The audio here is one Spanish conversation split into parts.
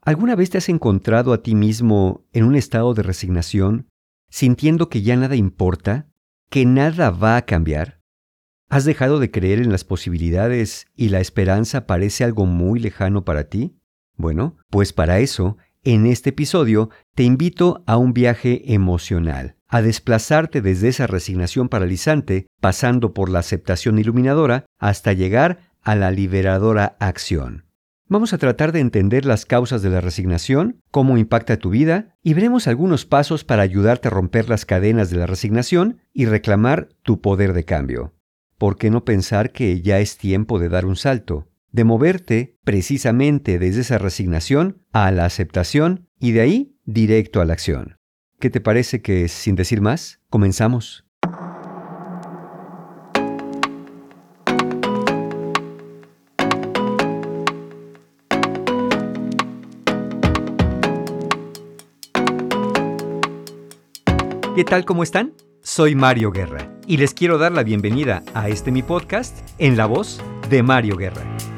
¿Alguna vez te has encontrado a ti mismo en un estado de resignación, sintiendo que ya nada importa, que nada va a cambiar? ¿Has dejado de creer en las posibilidades y la esperanza parece algo muy lejano para ti? Bueno, pues para eso, en este episodio, te invito a un viaje emocional, a desplazarte desde esa resignación paralizante, pasando por la aceptación iluminadora, hasta llegar a la liberadora acción. Vamos a tratar de entender las causas de la resignación, cómo impacta tu vida, y veremos algunos pasos para ayudarte a romper las cadenas de la resignación y reclamar tu poder de cambio. ¿Por qué no pensar que ya es tiempo de dar un salto? De moverte precisamente desde esa resignación a la aceptación y de ahí directo a la acción. ¿Qué te parece que, sin decir más, comenzamos? ¿Qué tal? ¿Cómo están? Soy Mario Guerra y les quiero dar la bienvenida a mi podcast en la voz de Mario Guerra.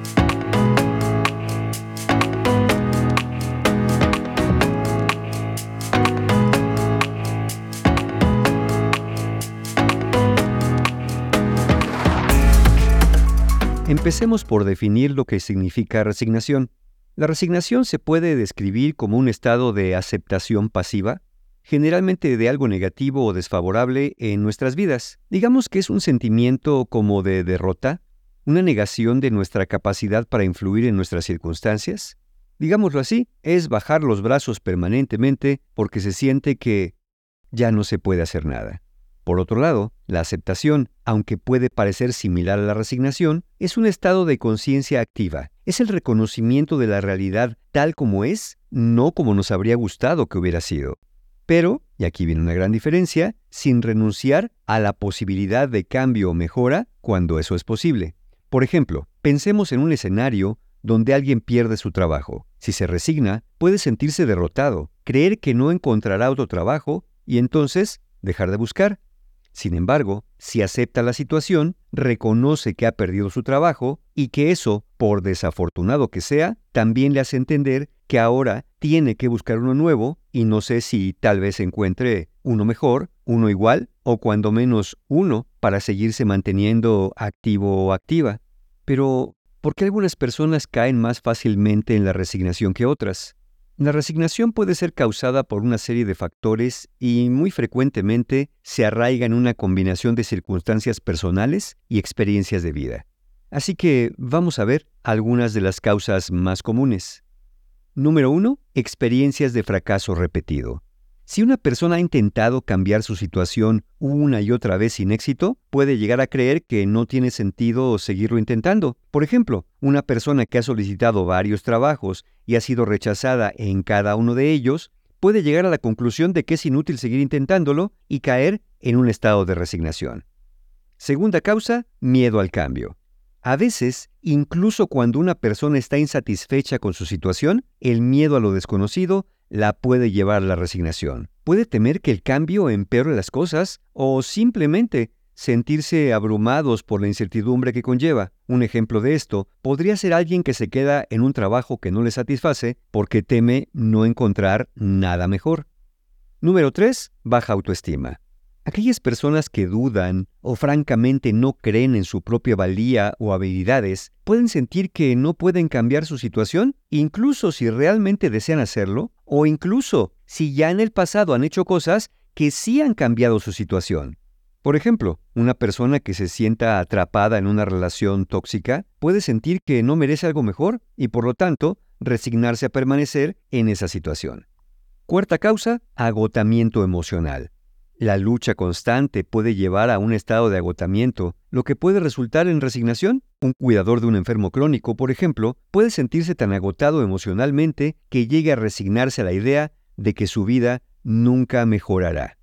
Empecemos por definir lo que significa resignación. La resignación se puede describir como un estado de aceptación pasiva, generalmente de algo negativo o desfavorable en nuestras vidas. Digamos que es un sentimiento como de derrota, una negación de nuestra capacidad para influir en nuestras circunstancias. Digámoslo así, es bajar los brazos permanentemente porque se siente que ya no se puede hacer nada. Por otro lado, la aceptación, aunque puede parecer similar a la resignación, es un estado de conciencia activa. Es el reconocimiento de la realidad tal como es, no como nos habría gustado que hubiera sido. Pero, y aquí viene una gran diferencia, sin renunciar a la posibilidad de cambio o mejora cuando eso es posible. Por ejemplo, pensemos en un escenario donde alguien pierde su trabajo. Si se resigna, puede sentirse derrotado, creer que no encontrará otro trabajo y entonces dejar de buscar. Sin embargo, si acepta la situación, reconoce que ha perdido su trabajo y que eso, por desafortunado que sea, también le hace entender que ahora tiene que buscar uno nuevo y no sé si tal vez encuentre uno mejor, uno igual o cuando menos uno para seguirse manteniendo activo o activa. Pero, ¿por qué algunas personas caen más fácilmente en la resignación que otras? La resignación puede ser causada por una serie de factores y muy frecuentemente se arraiga en una combinación de circunstancias personales y experiencias de vida. Así que vamos a ver algunas de las causas más comunes. Número 1. Experiencias de fracaso repetido. Si una persona ha intentado cambiar su situación una y otra vez sin éxito, puede llegar a creer que no tiene sentido seguirlo intentando. Por ejemplo, una persona que ha solicitado varios trabajos y ha sido rechazada en cada uno de ellos, puede llegar a la conclusión de que es inútil seguir intentándolo y caer en un estado de resignación. Segunda causa, miedo al cambio. A veces, incluso cuando una persona está insatisfecha con su situación, el miedo a lo desconocido la puede llevar a la resignación. Puede temer que el cambio empeore las cosas o simplemente sentirse abrumados por la incertidumbre que conlleva. Un ejemplo de esto podría ser alguien que se queda en un trabajo que no le satisface porque teme no encontrar nada mejor. Número 3. Baja autoestima. Aquellas personas que dudan o francamente no creen en su propia valía o habilidades pueden sentir que no pueden cambiar su situación, incluso si realmente desean hacerlo, o incluso si ya en el pasado han hecho cosas que sí han cambiado su situación. Por ejemplo, una persona que se sienta atrapada en una relación tóxica puede sentir que no merece algo mejor y por lo tanto resignarse a permanecer en esa situación. Cuarta causa, agotamiento emocional. La lucha constante puede llevar a un estado de agotamiento, lo que puede resultar en resignación. Un cuidador de un enfermo crónico, por ejemplo, puede sentirse tan agotado emocionalmente que llegue a resignarse a la idea de que su vida nunca mejorará.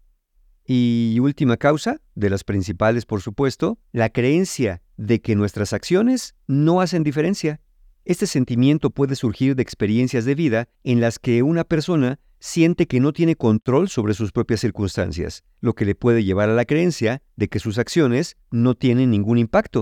Y última causa, de las principales por supuesto, la creencia de que nuestras acciones no hacen diferencia. Este sentimiento puede surgir de experiencias de vida en las que una persona siente que no tiene control sobre sus propias circunstancias, lo que le puede llevar a la creencia de que sus acciones no tienen ningún impacto.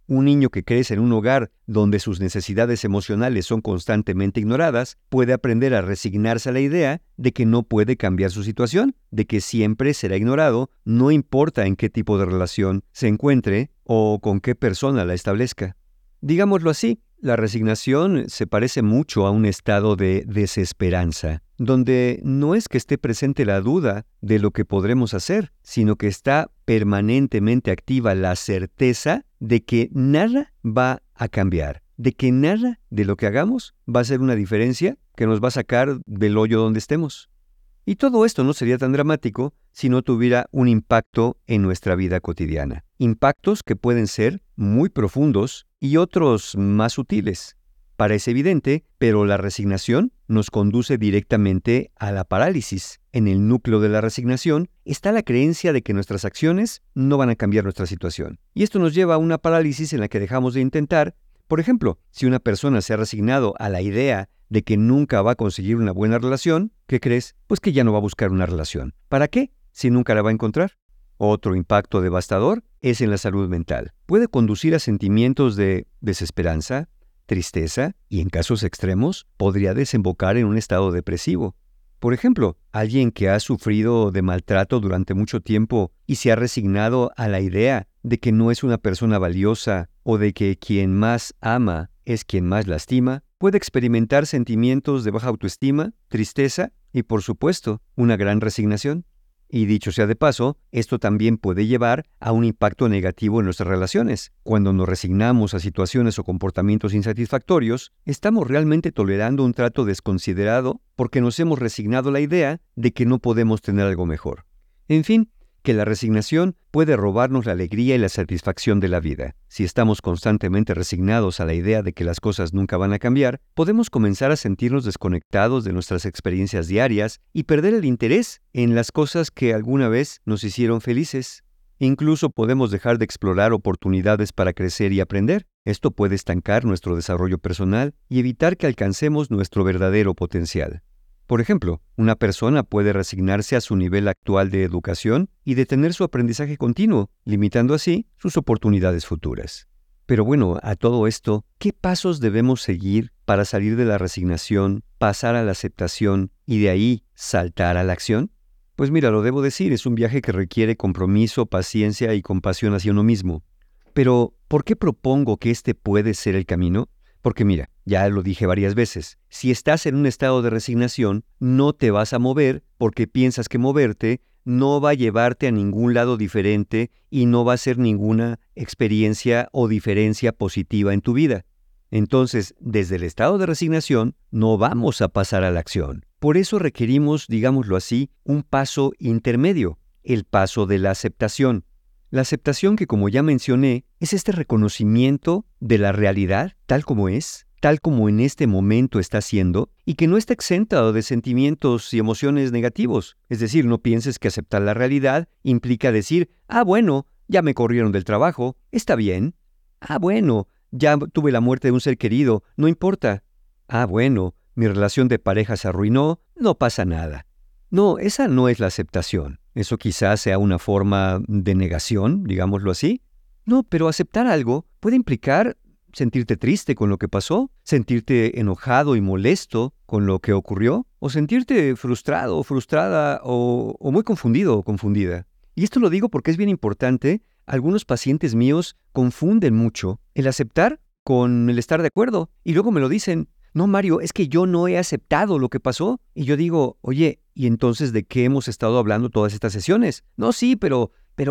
Un niño que crece en un hogar donde sus necesidades emocionales son constantemente ignoradas, puede aprender a resignarse a la idea de que no puede cambiar su situación, de que siempre será ignorado, no importa en qué tipo de relación se encuentre o con qué persona la establezca. Digámoslo así, la resignación se parece mucho a un estado de desesperanza, donde no es que esté presente la duda de lo que podremos hacer, sino que está permanentemente activa la certeza de que nada va a cambiar, de que nada de lo que hagamos va a hacer una diferencia que nos va a sacar del hoyo donde estemos. Y todo esto no sería tan dramático si no tuviera un impacto en nuestra vida cotidiana. Impactos que pueden ser muy profundos y otros más sutiles. Parece evidente, pero la resignación nos conduce directamente a la parálisis. En el núcleo de la resignación está la creencia de que nuestras acciones no van a cambiar nuestra situación. Y esto nos lleva a una parálisis en la que dejamos de intentar. Por ejemplo, si una persona se ha resignado a la idea de que nunca va a conseguir una buena relación, ¿qué crees? Pues que ya no va a buscar una relación. ¿Para qué? Si nunca la va a encontrar. Otro impacto devastador es en la salud mental. Puede conducir a sentimientos de desesperanza, tristeza y, en casos extremos, podría desembocar en un estado depresivo. Por ejemplo, alguien que ha sufrido de maltrato durante mucho tiempo y se ha resignado a la idea de que no es una persona valiosa o de que quien más ama es quien más lastima, puede experimentar sentimientos de baja autoestima, tristeza y, por supuesto, una gran resignación. Y dicho sea de paso, esto también puede llevar a un impacto negativo en nuestras relaciones. Cuando nos resignamos a situaciones o comportamientos insatisfactorios, estamos realmente tolerando un trato desconsiderado porque nos hemos resignado a la idea de que no podemos tener algo mejor. En fin, que la resignación puede robarnos la alegría y la satisfacción de la vida. Si estamos constantemente resignados a la idea de que las cosas nunca van a cambiar, podemos comenzar a sentirnos desconectados de nuestras experiencias diarias y perder el interés en las cosas que alguna vez nos hicieron felices. Incluso podemos dejar de explorar oportunidades para crecer y aprender. Esto puede estancar nuestro desarrollo personal y evitar que alcancemos nuestro verdadero potencial. Por ejemplo, una persona puede resignarse a su nivel actual de educación y detener su aprendizaje continuo, limitando así sus oportunidades futuras. Pero bueno, a todo esto, ¿qué pasos debemos seguir para salir de la resignación, pasar a la aceptación y de ahí saltar a la acción? Pues mira, lo debo decir, es un viaje que requiere compromiso, paciencia y compasión hacia uno mismo. Pero, ¿por qué propongo que este puede ser el camino? Porque mira, ya lo dije varias veces, si estás en un estado de resignación, no te vas a mover porque piensas que moverte no va a llevarte a ningún lado diferente y no va a ser ninguna experiencia o diferencia positiva en tu vida. Entonces, desde el estado de resignación, no vamos a pasar a la acción. Por eso requerimos, digámoslo así, un paso intermedio, el paso de la aceptación. La aceptación que, como ya mencioné, es este reconocimiento de la realidad tal como es, tal como en este momento está siendo, y que no está exenta de sentimientos y emociones negativos. Es decir, no pienses que aceptar la realidad implica decir, bueno, ya me corrieron del trabajo, está bien. Bueno, ya tuve la muerte de un ser querido, no importa. Bueno, mi relación de pareja se arruinó, no pasa nada. No, esa no es la aceptación. Eso quizás sea una forma de negación, digámoslo así. No, pero aceptar algo puede implicar sentirte triste con lo que pasó, sentirte enojado y molesto con lo que ocurrió, o sentirte frustrado o frustrada o muy confundido o confundida. Y esto lo digo porque es bien importante. Algunos pacientes míos confunden mucho el aceptar con el estar de acuerdo. Y luego me lo dicen, no, Mario, es que yo no he aceptado lo que pasó. Y yo digo, oye, ¿y entonces de qué hemos estado hablando todas estas sesiones? No, sí, pero,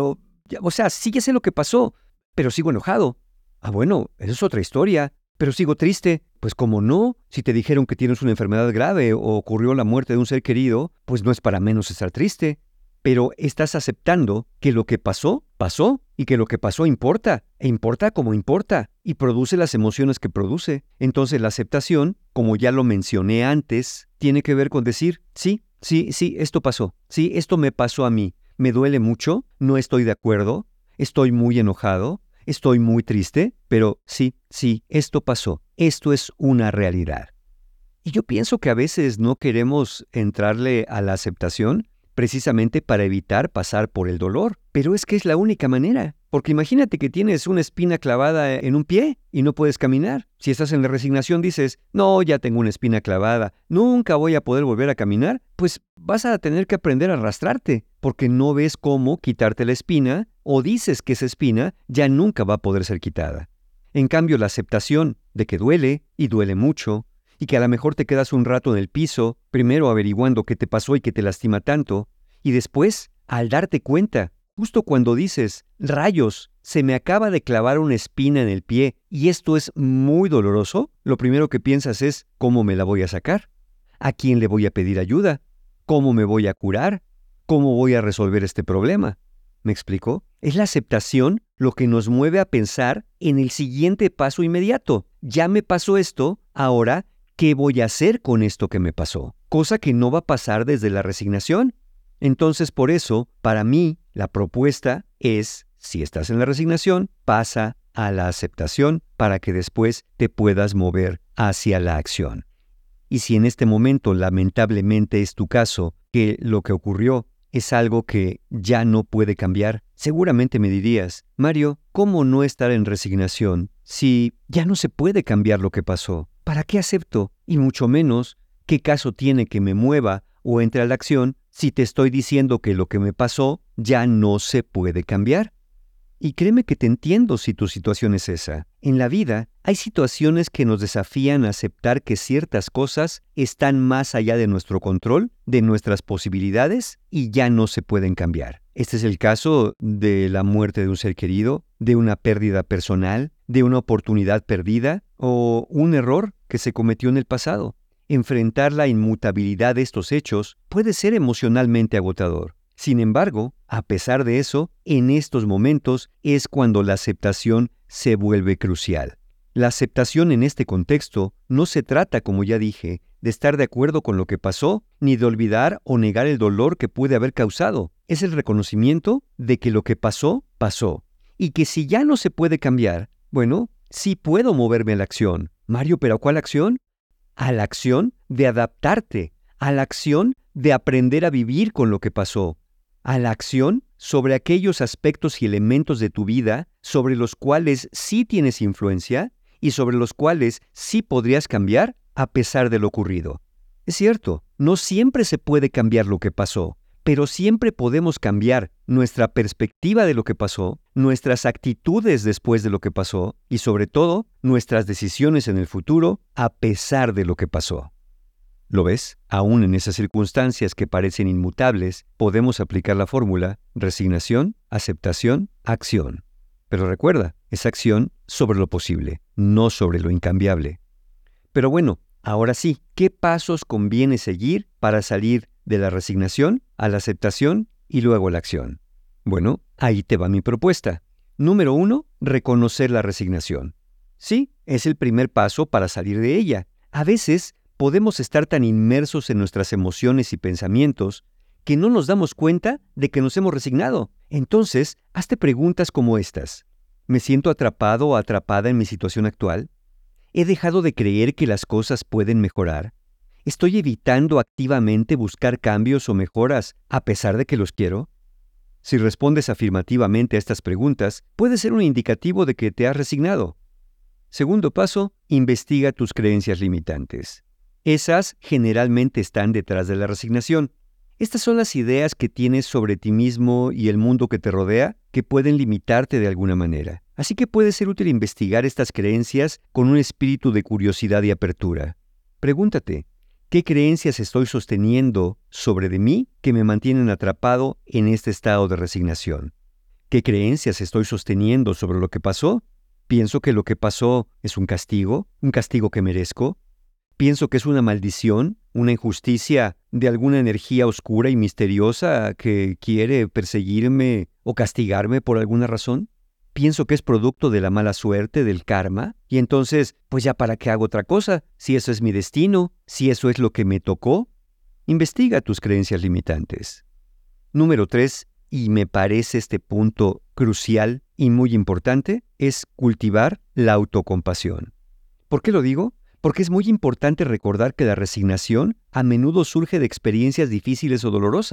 sí ya sé lo que pasó, pero sigo enojado. Bueno, eso es otra historia, pero sigo triste. Pues como no, si te dijeron que tienes una enfermedad grave o ocurrió la muerte de un ser querido, pues no es para menos estar triste. Pero estás aceptando que lo que pasó, pasó, y que lo que pasó importa, e importa como importa, y produce las emociones que produce. Entonces la aceptación, como ya lo mencioné antes, tiene que ver con decir, sí, esto pasó, sí, esto me pasó a mí, me duele mucho, no estoy de acuerdo, estoy muy enojado, estoy muy triste, pero sí, esto pasó, esto es una realidad. Y yo pienso que a veces no queremos entrarle a la aceptación precisamente para evitar pasar por el dolor. Pero es que es la única manera, porque imagínate que tienes una espina clavada en un pie y no puedes caminar. Si estás en la resignación dices, no, ya tengo una espina clavada, nunca voy a poder volver a caminar, pues vas a tener que aprender a arrastrarte, porque no ves cómo quitarte la espina o dices que esa espina ya nunca va a poder ser quitada. En cambio, la aceptación de que duele y duele mucho, y que a lo mejor te quedas un rato en el piso, primero averiguando qué te pasó y qué te lastima tanto, y después, al darte cuenta, justo cuando dices, rayos, se me acaba de clavar una espina en el pie y esto es muy doloroso, lo primero que piensas es, ¿cómo me la voy a sacar? ¿A quién le voy a pedir ayuda? ¿Cómo me voy a curar? ¿Cómo voy a resolver este problema? ¿Me explico? Es la aceptación lo que nos mueve a pensar en el siguiente paso inmediato. Ya me pasó esto, ahora, ¿qué voy a hacer con esto que me pasó? Cosa que no va a pasar desde la resignación. Entonces, por eso, para mí, la propuesta es, si estás en la resignación, pasa a la aceptación para que después te puedas mover hacia la acción. Y si en este momento, lamentablemente es tu caso, que lo que ocurrió es algo que ya no puede cambiar, seguramente me dirías, Mario, ¿cómo no estar en resignación si ya no se puede cambiar lo que pasó? ¿Para qué acepto? Y mucho menos, ¿qué caso tiene que me mueva o entre a la acción si te estoy diciendo que lo que me pasó ya no se puede cambiar? Y créeme que te entiendo si tu situación es esa. En la vida hay situaciones que nos desafían a aceptar que ciertas cosas están más allá de nuestro control, de nuestras posibilidades y ya no se pueden cambiar. Este es el caso de la muerte de un ser querido, de una pérdida personal, de una oportunidad perdida o un error que se cometió en el pasado. Enfrentar la inmutabilidad de estos hechos puede ser emocionalmente agotador. Sin embargo, a pesar de eso, en estos momentos es cuando la aceptación se vuelve crucial. La aceptación en este contexto no se trata, como ya dije, de estar de acuerdo con lo que pasó, ni de olvidar o negar el dolor que puede haber causado. Es el reconocimiento de que lo que pasó, pasó. Y que si ya no se puede cambiar, bueno, sí puedo moverme a la acción. Mario, ¿pero a cuál acción? A la acción de adaptarte, a la acción de aprender a vivir con lo que pasó, a la acción sobre aquellos aspectos y elementos de tu vida sobre los cuales sí tienes influencia y sobre los cuales sí podrías cambiar a pesar de lo ocurrido. Es cierto, no siempre se puede cambiar lo que pasó, pero siempre podemos cambiar nuestra perspectiva de lo que pasó, nuestras actitudes después de lo que pasó y sobre todo nuestras decisiones en el futuro a pesar de lo que pasó. ¿Lo ves? Aún en esas circunstancias que parecen inmutables, podemos aplicar la fórmula resignación, aceptación, acción. Pero recuerda, es acción sobre lo posible, no sobre lo incambiable. Pero bueno, ahora sí, ¿qué pasos conviene seguir para salir de la resignación a la aceptación y luego a la acción? Bueno, ahí te va mi propuesta. Número 1, reconocer la resignación. Sí, es el primer paso para salir de ella. A veces, podemos estar tan inmersos en nuestras emociones y pensamientos que no nos damos cuenta de que nos hemos resignado. Entonces, hazte preguntas como estas. ¿Me siento atrapado o atrapada en mi situación actual? ¿He dejado de creer que las cosas pueden mejorar? ¿Estoy evitando activamente buscar cambios o mejoras a pesar de que los quiero? Si respondes afirmativamente a estas preguntas, puede ser un indicativo de que te has resignado. Segundo paso, investiga tus creencias limitantes. Esas generalmente están detrás de la resignación. Estas son las ideas que tienes sobre ti mismo y el mundo que te rodea que pueden limitarte de alguna manera. Así que puede ser útil investigar estas creencias con un espíritu de curiosidad y apertura. Pregúntate, ¿qué creencias estoy sosteniendo sobre de mí que me mantienen atrapado en este estado de resignación? ¿Qué creencias estoy sosteniendo sobre lo que pasó? ¿Pienso que lo que pasó es un castigo que merezco? ¿Pienso que es una maldición, una injusticia de alguna energía oscura y misteriosa que quiere perseguirme o castigarme por alguna razón? ¿Pienso que es producto de la mala suerte, del karma? Y entonces, pues ya para qué hago otra cosa, si eso es mi destino, si eso es lo que me tocó. Investiga tus creencias limitantes. Número 3, y me parece este punto crucial y muy importante, es cultivar la autocompasión. ¿Por qué lo digo? Porque es muy importante recordar que la resignación a menudo surge de experiencias difíciles o dolorosas.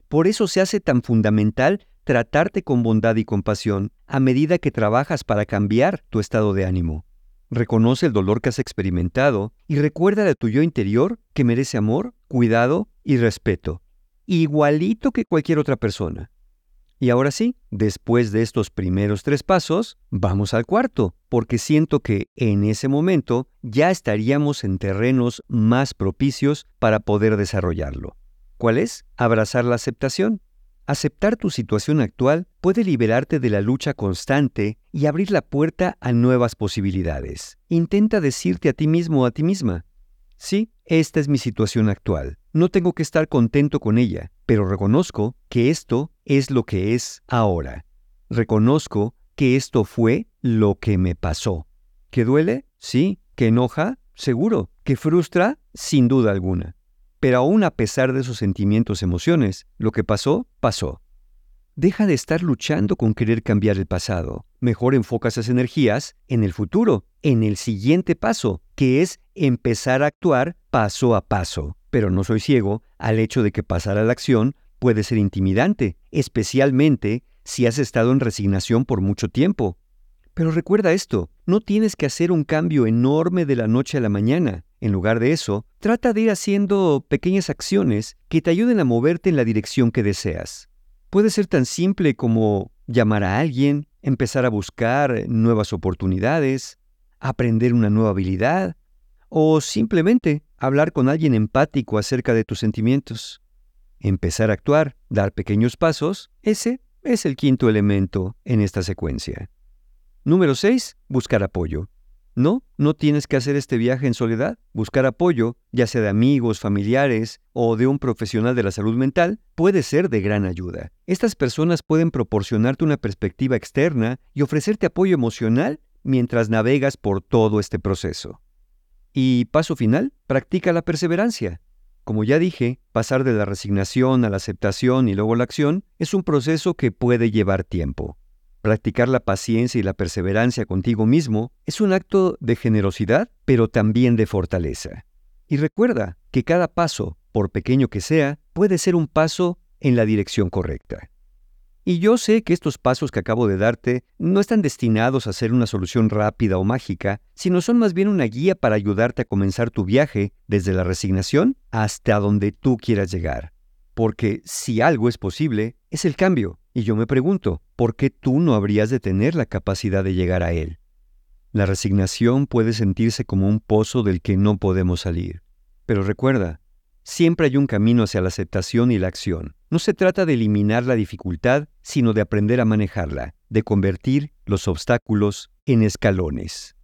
Por eso se hace tan fundamental tratarte con bondad y compasión a medida que trabajas para cambiar tu estado de ánimo. Reconoce el dolor que has experimentado y recuerda a tu yo interior que merece amor, cuidado y respeto, igualito que cualquier otra persona. Y ahora sí, después de estos primeros 3 pasos, vamos al cuarto, porque siento que en ese momento ya estaríamos en terrenos más propicios para poder desarrollarlo. ¿Cuál es? Abrazar la aceptación. Aceptar tu situación actual puede liberarte de la lucha constante y abrir la puerta a nuevas posibilidades. Intenta decirte a ti mismo o a ti misma: sí, esta es mi situación actual. No tengo que estar contento con ella, pero reconozco que esto es lo que es ahora. Reconozco que esto fue lo que me pasó. ¿Que duele? Sí. ¿Que enoja? Seguro. ¿Que frustra? Sin duda alguna. Pero aún a pesar de esos sentimientos, emociones, lo que pasó, pasó. Deja de estar luchando con querer cambiar el pasado. Mejor enfoca esas energías en el futuro, en el siguiente paso, que es empezar a actuar paso a paso. Pero no soy ciego al hecho de que pasar a la acción puede ser intimidante, especialmente si has estado en resignación por mucho tiempo. Pero recuerda esto, no tienes que hacer un cambio enorme de la noche a la mañana. En lugar de eso, trata de ir haciendo pequeñas acciones que te ayuden a moverte en la dirección que deseas. Puede ser tan simple como llamar a alguien, empezar a buscar nuevas oportunidades, aprender una nueva habilidad, o simplemente hablar con alguien empático acerca de tus sentimientos. Empezar a actuar, dar pequeños pasos, ese es el quinto elemento en esta secuencia. Número 6. Buscar apoyo. No tienes que hacer este viaje en soledad. Buscar apoyo, ya sea de amigos, familiares o de un profesional de la salud mental, puede ser de gran ayuda. Estas personas pueden proporcionarte una perspectiva externa y ofrecerte apoyo emocional mientras navegas por todo este proceso. Y paso final, practica la perseverancia. Como ya dije, pasar de la resignación a la aceptación y luego la acción es un proceso que puede llevar tiempo. Practicar la paciencia y la perseverancia contigo mismo es un acto de generosidad, pero también de fortaleza. Y recuerda que cada paso, por pequeño que sea, puede ser un paso en la dirección correcta. Y yo sé que estos pasos que acabo de darte no están destinados a ser una solución rápida o mágica, sino son más bien una guía para ayudarte a comenzar tu viaje desde la resignación hasta donde tú quieras llegar. Porque si algo es posible, es el cambio. Y yo me pregunto, ¿por qué tú no habrías de tener la capacidad de llegar a él? La resignación puede sentirse como un pozo del que no podemos salir. Pero recuerda, siempre hay un camino hacia la aceptación y la acción. No se trata de eliminar la dificultad, sino de aprender a manejarla, de convertir los obstáculos en escalones.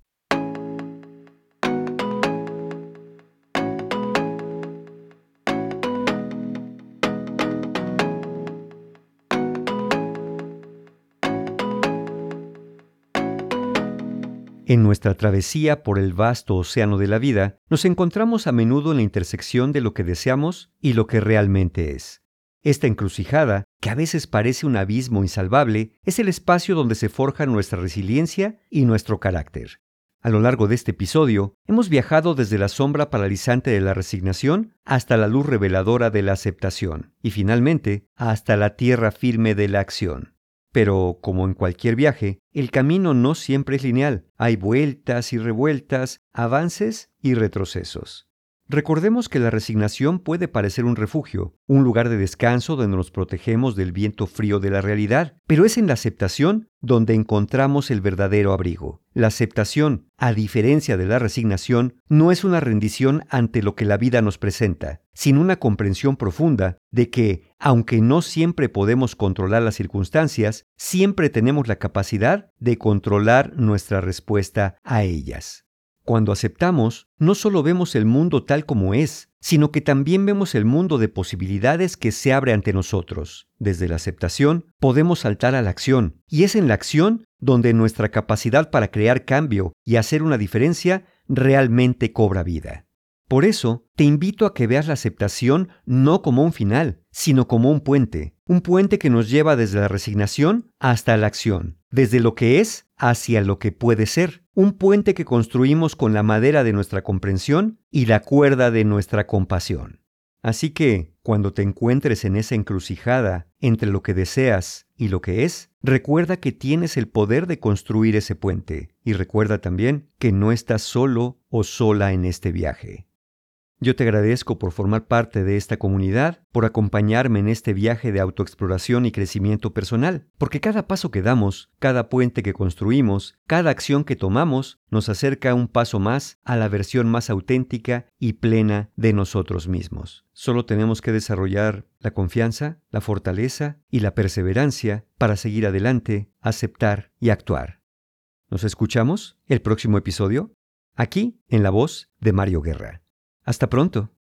En nuestra travesía por el vasto océano de la vida, nos encontramos a menudo en la intersección de lo que deseamos y lo que realmente es. Esta encrucijada, que a veces parece un abismo insalvable, es el espacio donde se forja nuestra resiliencia y nuestro carácter. A lo largo de este episodio, hemos viajado desde la sombra paralizante de la resignación hasta la luz reveladora de la aceptación y finalmente hasta la tierra firme de la acción. Pero, como en cualquier viaje, el camino no siempre es lineal. Hay vueltas y revueltas, avances y retrocesos. Recordemos que la resignación puede parecer un refugio, un lugar de descanso donde nos protegemos del viento frío de la realidad, pero es en la aceptación donde encontramos el verdadero abrigo. La aceptación, a diferencia de la resignación, no es una rendición ante lo que la vida nos presenta, sino una comprensión profunda de que, aunque no siempre podemos controlar las circunstancias, siempre tenemos la capacidad de controlar nuestra respuesta a ellas. Cuando aceptamos, no solo vemos el mundo tal como es, sino que también vemos el mundo de posibilidades que se abre ante nosotros. Desde la aceptación, podemos saltar a la acción, y es en la acción donde nuestra capacidad para crear cambio y hacer una diferencia realmente cobra vida. Por eso, te invito a que veas la aceptación no como un final, sino como un puente que nos lleva desde la resignación hasta la acción, desde lo que es hacia lo que puede ser, un puente que construimos con la madera de nuestra comprensión y la cuerda de nuestra compasión. Así que, cuando te encuentres en esa encrucijada entre lo que deseas y lo que es, recuerda que tienes el poder de construir ese puente, y recuerda también que no estás solo o sola en este viaje. Yo te agradezco por formar parte de esta comunidad, por acompañarme en este viaje de autoexploración y crecimiento personal, porque cada paso que damos, cada puente que construimos, cada acción que tomamos, nos acerca un paso más a la versión más auténtica y plena de nosotros mismos. Solo tenemos que desarrollar la confianza, la fortaleza y la perseverancia para seguir adelante, aceptar y actuar. ¿Nos escuchamos el próximo episodio? Aquí, en la voz de Mario Guerra. Hasta pronto.